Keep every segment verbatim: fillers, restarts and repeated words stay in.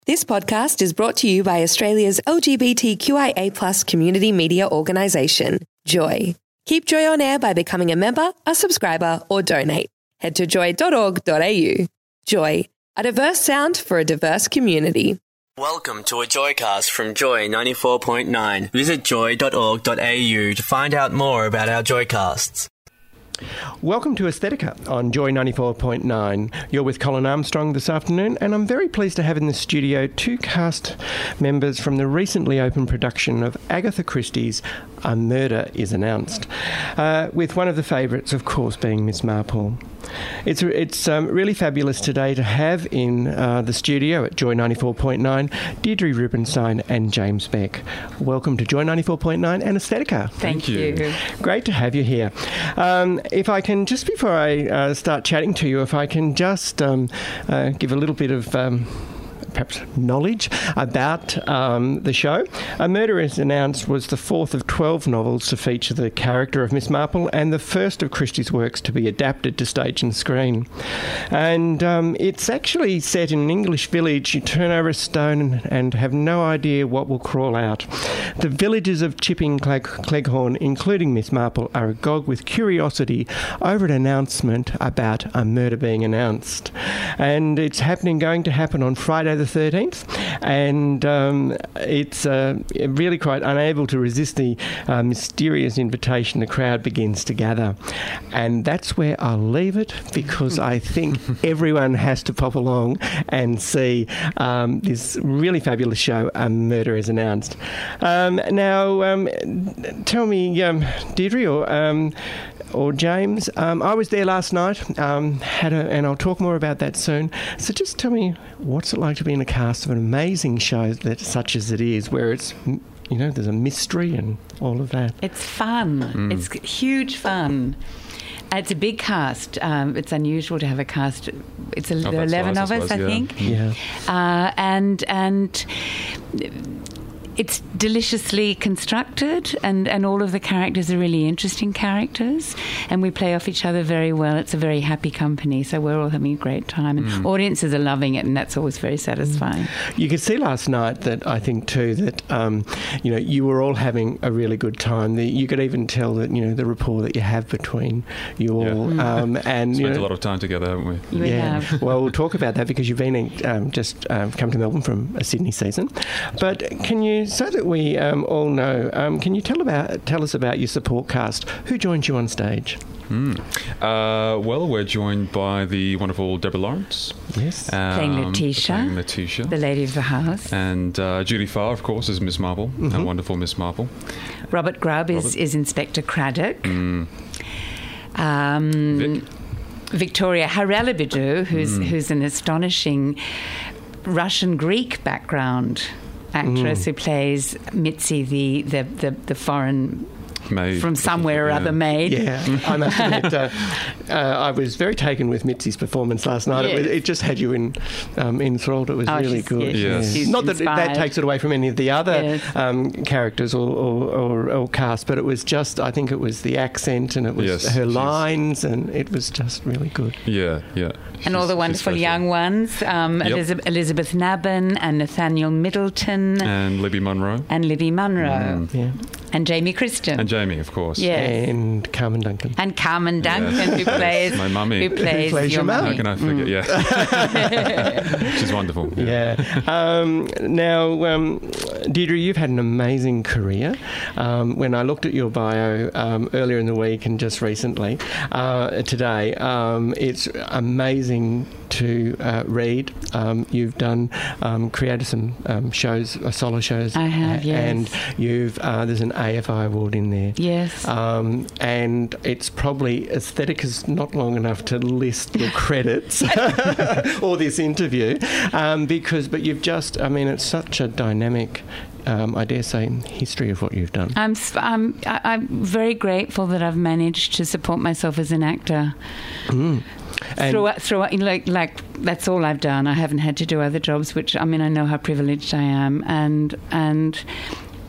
This podcast is brought to you by Australia's L G B T Q I A plus community media organisation, Joy. Keep Joy on air by becoming a member, a subscriber or donate. Head to joy dot org dot a u. Joy, a diverse sound for a diverse community. Welcome to a Joycast from Joy ninety-four point nine. Visit joy dot org dot a u to find out more about our Joycasts. Welcome to Aesthetica on Joy ninety-four point nine. You're with Colin Armstrong this afternoon, and I'm very pleased to have in the studio two cast members from the recently opened production of Agatha Christie's A Murder is Announced, uh, with one of the favourites, of course, being Miss Marple. It's it's um, really fabulous today to have in uh, the studio at Joy ninety-four point nine Deirdre Rubenstein and James Beck. Welcome to Joy ninety-four point nine and Aesthetica. Thank, Thank you. you. Great to have you here. Um, if I can, just before I uh, start chatting to you, if I can just um, uh, give a little bit of... Um, perhaps knowledge about um, the show. A Murder is Announced was the fourth of twelve novels to feature the character of Miss Marple and the first of Christie's works to be adapted to stage and screen. And um, it's actually set in an English village. You turn over a stone and, and have no idea what will crawl out. The villagers of Chipping Clegg- Cleghorn, including Miss Marple, are agog with curiosity over an announcement about a murder being announced. And it's happening, going to happen on Friday the thirteenth, and um, it's uh, really quite unable to resist the uh, mysterious invitation. The crowd begins to gather, and that's where I'll leave it, because I think everyone has to pop along and see um, this really fabulous show, A Murder is Announced. Um, now, um, tell me, um, Deirdre, or um, or James, um, I was there last night, um, had a, and I'll talk more about that soon. So just tell me, what's it like to be in a cast of an amazing show that such as it is, where it's, you know, there's a mystery and all of that? It's fun. Mm. It's huge fun. It's a big cast. Um, it's unusual to have a cast. It's a, oh, there are eleven nice, of us, was, I yeah. think. Yeah. Uh, and and. It's deliciously constructed, and, and all of the characters are really interesting characters, and we play off each other very well. It's a very happy company, so we're all having a great time, and mm. audiences are loving it, and that's always very satisfying. You could see last night that I think too that um, you know, you were all having a really good time. The, you could even tell that, you know, the rapport that you have between you all. Yeah. Um, and spent you know, a lot of time together, haven't we? we yeah. have. Well, we'll talk about that because you've been um, just um, come to Melbourne from a Sydney season. But can you, so that we um, all know, um, can you tell about tell us about your support cast? Who joins you on stage? Mm. Uh, well, we're joined by the wonderful Deborah Lawrence. Yes. Um, playing Letitia. Playing Letitia. The lady of the house. And uh, Julie Farr, of course, is Miss Marple. Mm-hmm. A wonderful Miss Marple. Robert Grubb Robert. Is, is Inspector Craddock. Mm. Um, Vic. Victoria Haralabidou, who's, mm. who's an astonishing Russian-Greek background actress mm. who plays Mitzi, the, the, the, the foreign... Maid. From somewhere yeah. or other maid. Yeah, I must admit, uh, uh, I was very taken with Mitzi's performance last night. Yes. It, it just had you in um, enthralled. It was oh, really she's, good. Yes. Yes. Not that it, that takes it away from any of the other yes. um, characters or, or, or, or cast, but it was just, I think it was the accent and it was yes, her lines, and it was just really good. Yeah, yeah. And she's, all the wonderful young ones, um, yep. Elizabeth, Elizabeth Nabin and Nathaniel Middleton. And Libby Munro. And Libby Munro. Mm. Yeah. And Jamie Christian. And Jamie, of course. Yes. And Carmen Duncan. And Carmen Duncan, yes. who plays my mummy. Who plays, who plays your, your mum. mummy. How can I forget? Mm. Yeah. She's wonderful. Yeah. yeah. Um, now, um, Deirdre, you've had an amazing career. Um, when I looked at your bio um, earlier in the week and just recently, uh, today, um, it's amazing to uh, read. Um, you've done, um, created some um, shows, uh, solo shows. I have, yes. And you've, uh, there's an A F I award in there. Yes. Um, and it's probably, aesthetic is not long enough to list your credits or this interview, um, because, but you've just, I mean, it's such a dynamic, Um, I dare say, history of what you've done. I'm, I'm, I'm very grateful that I've managed to support myself as an actor. Mm. And throughout, throughout, like, like that's all I've done. I haven't had to do other jobs, which, I mean, I know how privileged I am, and and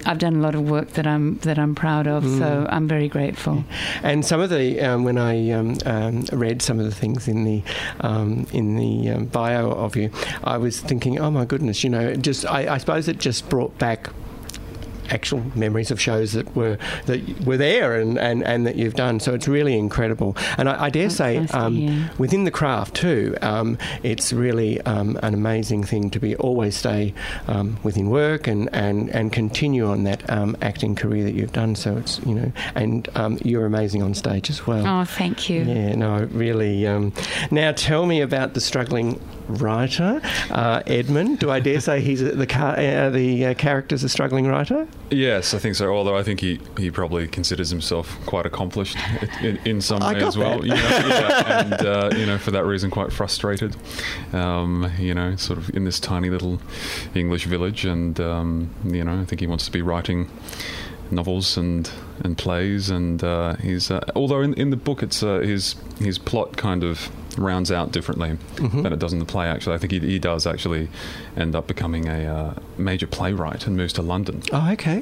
I've done a lot of work that I'm that I'm proud of, mm. so I'm very grateful. And some of the um, when I um, um, read some of the things in the um, in the um, bio of you, I was thinking, oh my goodness, you know, just I, I suppose it just brought back actual memories of shows that were that were there and, and, and that you've done. So it's really incredible. And I, I dare That's say, nice um, within the craft too, um, it's really um, an amazing thing to be always stay um, within work and, and, and continue on that um, acting career that you've done. So it's, you know, and um, you're amazing on stage as well. Oh, thank you. Yeah, no, really. Um, now tell me about the struggling writer, uh, Edmund. Do I dare say he's a, the car, uh, the uh, character's a struggling writer? Yes, I think so. Although I think he, he probably considers himself quite accomplished in, in some I way got as well. that. You know, yeah, and uh, you know, for that reason, quite frustrated. Um, you know, sort of in this tiny little English village, and um, you know, I think he wants to be writing novels and and plays, and uh, he's uh, although in in the book it's uh, his his plot kind of rounds out differently mm-hmm. than it does in the play. Actually, I think he, he does actually end up becoming a uh, major playwright and moves to London. Oh, okay.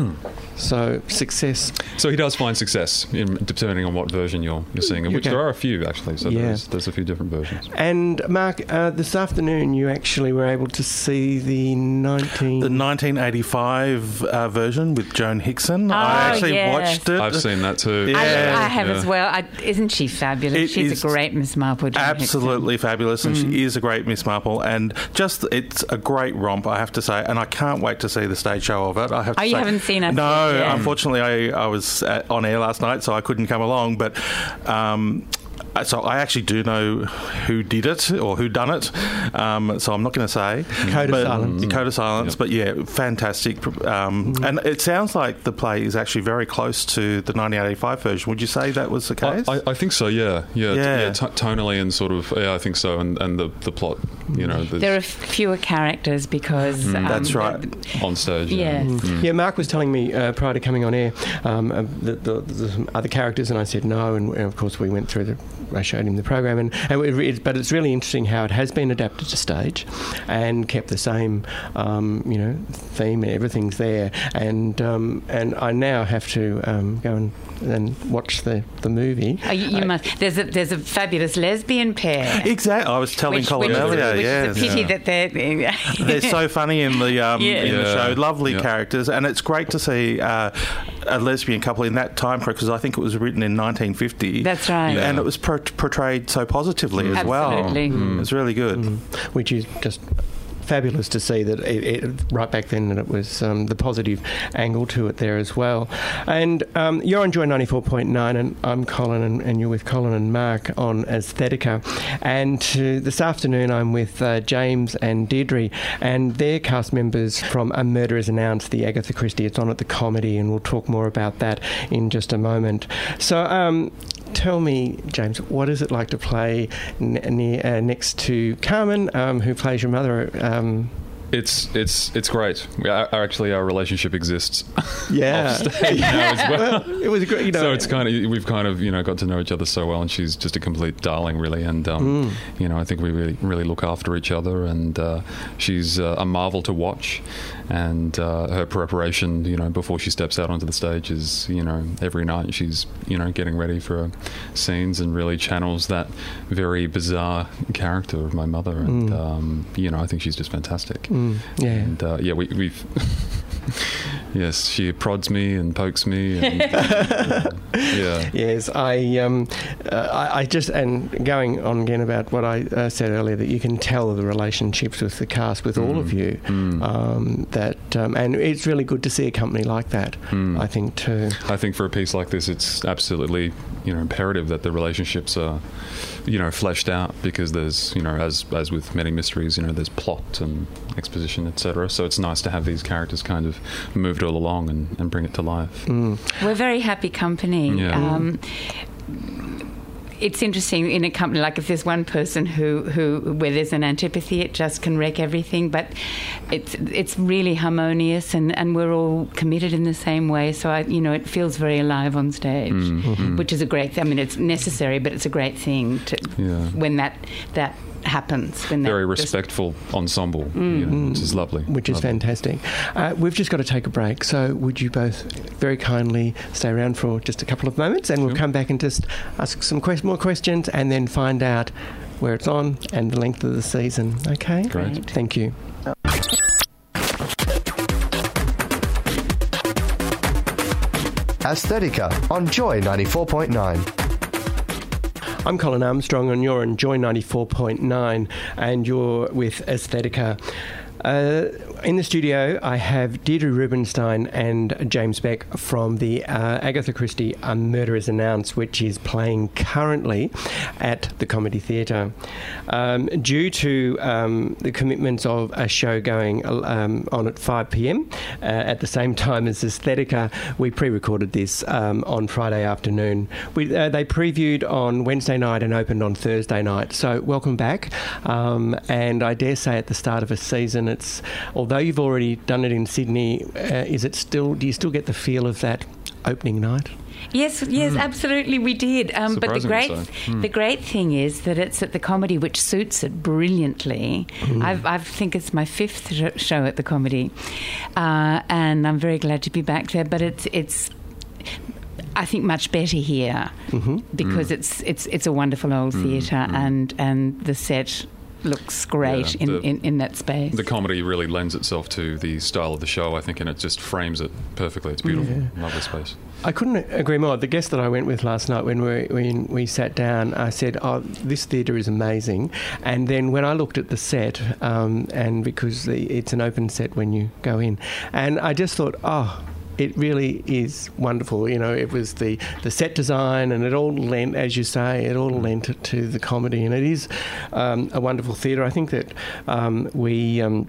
So success. So he does find success, in, depending on what version you're you're seeing, which okay. there are a few actually. So yeah. there's there's a few different versions. And Mark, uh, this afternoon you actually were able to see the nineteen the nineteen eighty-five uh, version with Joan Hickson. Oh, I actually yes. watched it. I've seen that too. Yeah. I, I have Yeah. as well. I, isn't she fabulous? It She's is a great Miss Marple. Joan Absolutely Hickson. fabulous, and Mm. she is a great Miss Marple, and just it's a great romp, I have to say, and I can't wait to see the stage show of it. I have to Oh, say, you haven't seen it? No, Yeah. unfortunately, I, I was at, on air last night, so I couldn't come along, but. Um, So I actually do know who did it or who done it. Um, so I'm not going to say. Code but, of Silence. Code of Silence. Yep. But yeah, fantastic. Um, mm. And it sounds like the play is actually very close to the nineteen eighty-five version. Would you say that was the case? I, I, I think so. Yeah, yeah, Yeah. yeah t- tonally and sort of. Yeah, I think so. And and the, the plot, you know, There are fewer characters because Mm. um, That's right. on stage. Yes. Yeah. Mm. Yeah, Mark was telling me uh, prior to coming on air um, uh, the, the, the some other characters, and I said no, and, and of course we went through the. I showed him the program, and, and it, it, but it's really interesting how it has been adapted to stage, and kept the same, um, you know, theme. Everything's there, and um, and I now have to um, go and and watch the, the movie. Oh, you, you uh, must. There's a there's a fabulous lesbian pair. Exactly. I was telling Which, Colin which, earlier. which yes. is a pity Yeah. that they're They're so funny in the um, Yeah. in the Yeah. show. Lovely Yeah. characters, and it's great to see uh, a lesbian couple in that time period, because I think it was written in nineteen fifty. That's right. Yeah. And it was por- portrayed so positively as well. Absolutely. Mm. It's really good. Mm. Which is just fabulous to see that it, it, right back then that it was um, the positive angle to it there as well. And um, you're on Joy ninety-four point nine, and I'm Colin, and, and you're with Colin and Mark on Aesthetica. And uh, this afternoon I'm with uh, James and Deirdre, and they're cast members from A Murder is Announced, the Agatha Christie. It's on at the Comedy, and we'll talk more about that in just a moment. So um, tell me, James, what is it like to play n- near, uh, next to Carmen, um, who plays your mother? Um, It's it's it's great. We are, actually, our relationship exists. yeah, off stage now as well. well, it was a great, you know. So it's kind of we've kind of you know got to know each other so well, and she's just a complete darling, really. And um, Mm. you know, I think we really really look after each other, and uh, she's uh, a marvel to watch. And uh, her preparation, you know, before she steps out onto the stage is, you know, every night she's, you know, getting ready for scenes and really channels that very bizarre character of my mother. And Mm. um, you know, I think she's just fantastic. Mm, yeah. And uh, yeah, we, we've. Yes, she prods me and pokes me. And, uh, yeah. Yes, I, um, uh, I, I just, and going on again about what I uh, said earlier, that you can tell the relationships with the cast, with all of you, Mm. um, that, um, and it's really good to see a company like that, Mm. I think, too. I think for a piece like this, it's absolutely, you know, imperative that the relationships are, you know, fleshed out, because there's, you know, as as with many mysteries, you know, there's plot and exposition, et cetera. So it's nice to have these characters kind of moved all along and, and bring it to life. Mm. We're very happy company. Yeah. Um, it's interesting in a company, like if there's one person who, who where there's an antipathy, it just can wreck everything. But it's it's really harmonious, and, and we're all committed in the same way. So I, you know, it feels very alive on stage, Mm-hmm. which is a great. I mean, it's necessary, but it's a great thing to Yeah. when that that happens. When Very that just- respectful ensemble, mm. you know, which is lovely. Which is lovely. fantastic. Uh, we've just got to take a break, so would you both very kindly stay around for just a couple of moments, and we'll Sure. come back and just ask some que- more questions and then find out where it's on and the length of the season. Okay? Great. Thank you. Aesthetica on Joy ninety-four point nine. I'm Colin Armstrong and you're on Joy ninety-four point nine and you're with Aesthetica. Uh, in the studio, I have Deirdre Rubinstein and James Beck from the uh, Agatha Christie A Murder is Announced, which is playing currently at the Comedy Theatre. Um, due to um, the commitments of a show going um, on at five p.m. Uh, at the same time as Aesthetica, we pre-recorded this um, on Friday afternoon. We, uh, they previewed on Wednesday night and opened on Thursday night. So welcome back. Um, and I dare say at the start of a season, it's although you've already done it in Sydney, uh, is it still? Do you still get the feel of that opening night? Yes, yes, mm. absolutely, we did. Um, but the great, so. mm. the great thing is that it's at the Comedy, which suits it brilliantly. Mm. I've, I think it's my fifth sh- show at the Comedy, uh, and I'm very glad to be back there. But it's it's. I think much better here mm-hmm. because mm. it's it's it's a wonderful old mm. theatre mm. and and the set looks great yeah, in, the, in, in that space. The comedy really lends itself to the style of the show, I think, and it just frames it perfectly. It's beautiful, yeah. lovely space. I couldn't agree more. The guest that I went with last night, when we when we sat down, I said, "Oh, this theatre is amazing." And then when I looked at the set, um, and because the, it's an open set when you go in, and I just thought, "Oh." It really is wonderful. You know, it was the, the set design and it all lent, as you say, it all lent it to the comedy. And it is um, a wonderful theatre. I think that um, we... Um,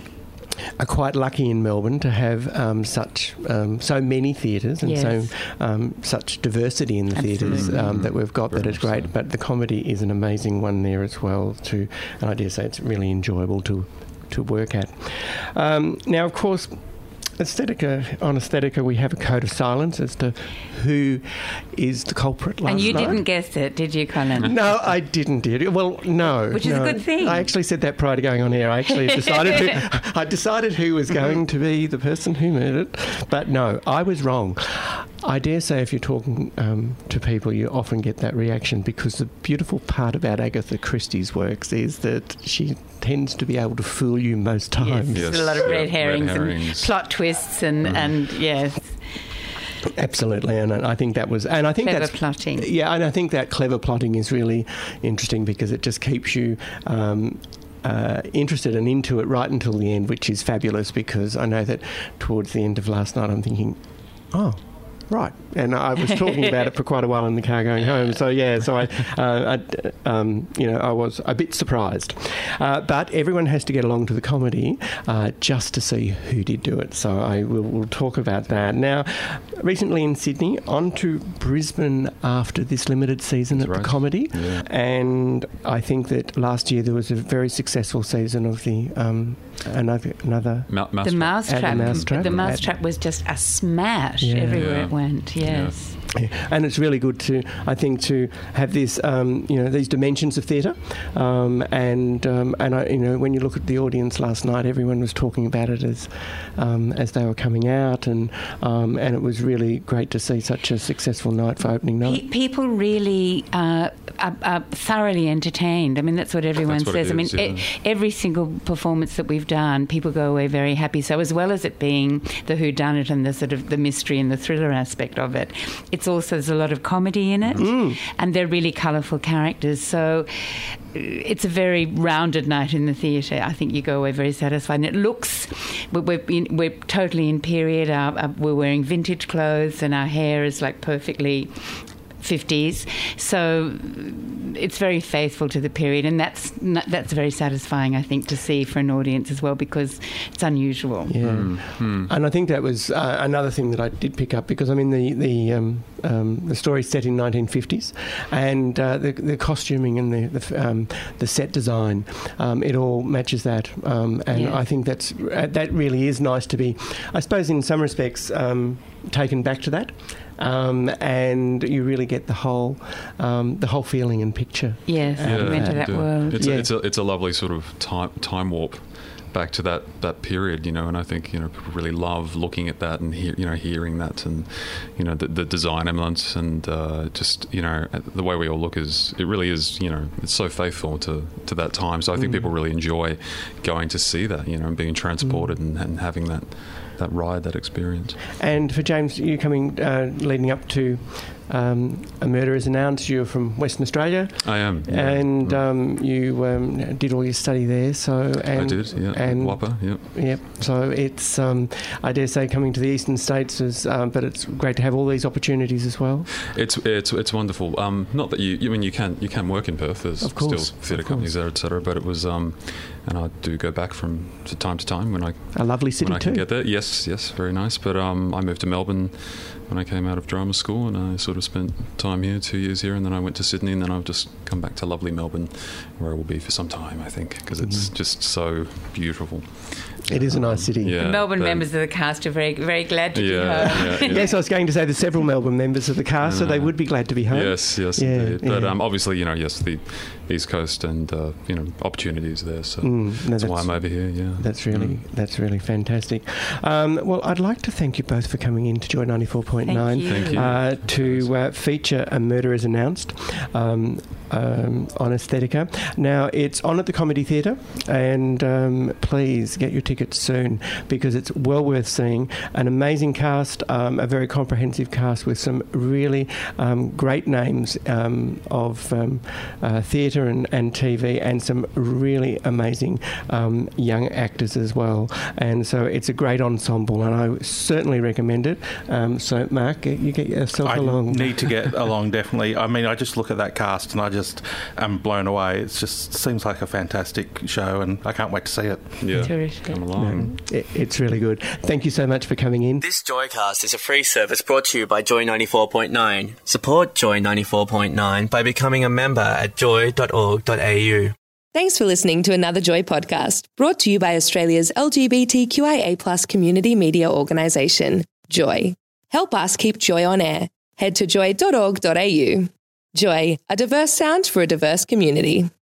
are quite lucky in Melbourne to have um, such um, so many theatres and yes. so um, such diversity in the theatres um, that we've got. Very that it's great, so. But the comedy is an amazing one there as well too. And I dare say it's really enjoyable to to work at. Um, now, of course. Aesthetica, on Aesthetica, we have a code of silence as to who is the culprit last And you night. didn't guess it, did you, Colin? No, I didn't, did it? Well, no. Which is no. a good thing. I actually said that prior to going on air. I actually decided who, I decided who was going to be the person who murdered, but no, I was wrong. I dare say if you're talking um, to people, you often get that reaction because the beautiful part about Agatha Christie's works is that she tends to be able to fool you most times. Yes, yes. There's a lot of yeah, red, herrings red herrings and plot twists and, mm. and yes. Absolutely, and I think that was, and I think clever that's plotting. Yeah, and I think that clever plotting is really interesting because it just keeps you um, uh, interested and into it right until the end, which is fabulous. Because I know that towards the end of last night, I'm thinking, oh. Right, and I was talking about it for quite a while in the car going home. So yeah, so I, uh, I um, you know, I was a bit surprised. Uh, but everyone has to get along to the comedy uh, just to see who did do it. So I will we'll talk about that now. Recently in Sydney, on to Brisbane after this limited season That's at right. the comedy, yeah. and I think that last year there was a very successful season of the um, another another. Ma- mouse the Mousetrap. The Mousetrap. The Mousetrap was just a smash Yeah. everywhere Yeah. it went. Yes. Yeah. And it's really good to, I think, to have this, um, you know, these dimensions of theatre, um, and um, and I, you know, when you look at the audience last night, everyone was talking about it as um, as they were coming out, and um, and it was really great to see such a successful night for opening night. Pe- people really uh, are, are thoroughly entertained. I mean, that's what everyone That's what says. it I mean, is, yeah. e- every single performance that we've done, people go away very happy. So as well as it being the whodunit and the sort of the mystery and the thriller aspect of it, it's also there's a lot of comedy in it, mm. and they're really colourful characters. So it's a very rounded night in the theatre. I think you go away very satisfied. And it looks, we're, we're, in, we're totally in period. Our, our, we're wearing vintage clothes, and our hair is like perfectly fifties, so it's very faithful to the period, and that's that's very satisfying, I think, to see for an audience as well, because it's unusual. Yeah, mm. Mm. And I think that was uh, another thing that I did pick up, because I mean the the um, um, the story's set in nineteen fifties, and uh, the the costuming and the the, um, the set design, um, it all matches that, um, and yeah. I think that's uh, that really is nice to be. I suppose in some respects. Um, taken back to that. Um, and you really get the whole um, the whole feeling and picture. Yes, Yeah, I'm into that yeah. world. It's, Yeah. a, it's, a, it's a lovely sort of time, time warp back to that, that period, you know, and I think, you know, people really love looking at that and, hear, you know, hearing that and, you know, the, the design elements and uh, just, you know, the way we all look is, it really is, you know, it's so faithful to, to that time. So I think Mm. people really enjoy going to see that, you know, and being transported Mm. and, and having that, that ride, that experience. And for James, you coming uh, leading up to um, A Murder is Announced, you're from Western Australia. I am. Yeah. And Mm. um, you um, did all your study there, so and I did, yeah. and Whopper, yeah. Yep. So it's, um, I dare say, coming to the eastern states is, um, but it's great to have all these opportunities as well. It's it's it's wonderful. Um, not that you, I mean, you can you can work in Perth. There's Of course, still theatre of companies course. there, et cetera. But it was, um, and I do go back from to time to time when I A lovely city when I too. can get there. Yes, yes, very nice. But um, I moved to Melbourne when I came out of drama school, and I sort of spent time here, two years here, and then I went to Sydney, and then I've just come back to lovely Melbourne, where I will be for some time, I think, because it's Mm. just so beautiful. It is a nice city. Yeah, The Melbourne the- members of the cast are very, very glad to Yeah, be home. yeah, yeah. Yes, I was going to say there's several Melbourne members of the cast, so they would be glad to be home. Yes, yes, Yeah, indeed. But yeah. um, obviously, you know, yes, the East Coast and uh, you know, opportunities there. So Mm, no, that's why that's- I'm over here. Yeah, That's really Mm. that's really fantastic. Um, well, I'd like to thank you both for coming in to Joy ninety-four point nine Thank you. Thank you. uh, to uh, feature A Murder is Announced um, um, on Aesthetica. Now, it's on at the Comedy Theatre, and um, please get your tickets soon because it's well worth seeing. An amazing cast, um, a very comprehensive cast with some really um, great names um, of um, uh, theatre and, and T V, and some really amazing um, young actors as well. And so it's a great ensemble, and I certainly recommend it. Um, so, Mark, you get yourself I along. need to get along, definitely. I mean, I just look at that cast and I just am blown away. It just seems like a fantastic show, and I can't wait to see it. yeah. Terrific. Come along. It, it's really good. Thank you so much for coming in. This Joycast is a free service brought to you by Joy ninety-four point nine. Support Joy ninety-four point nine by becoming a member at joy dot org dot a u. Thanks for listening to another Joy podcast brought to you by Australia's L G B T Q I A plus community media organisation, Joy. Help us keep Joy on air. Head to joy dot org dot a u. Joy, a diverse sound for a diverse community.